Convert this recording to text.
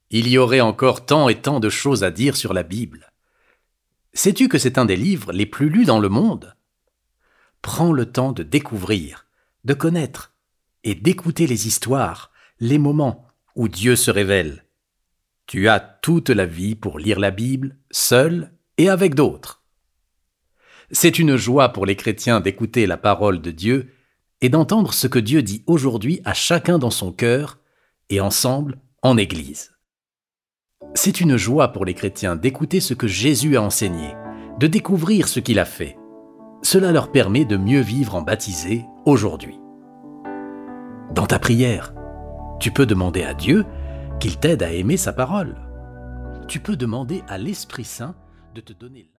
Il y aurait encore tant et tant de choses à dire sur la Bible. Sais-tu que c'est un des livres les plus lus dans le monde ? Prends le temps de découvrir, de connaître et d'écouter les histoires, les moments où Dieu se révèle. Tu as toute la vie pour lire la Bible, seul et avec d'autres. C'est une joie pour les chrétiens d'écouter la parole de Dieu et d'entendre ce que Dieu dit aujourd'hui à chacun dans son cœur et ensemble en Église. C'est une joie pour les chrétiens d'écouter ce que Jésus a enseigné, de découvrir ce qu'il a fait. Cela leur permet de mieux vivre en baptisé aujourd'hui. Dans ta prière, tu peux demander à Dieu qu'il t'aide à aimer sa parole. Tu peux demander à l'Esprit Saint de te donner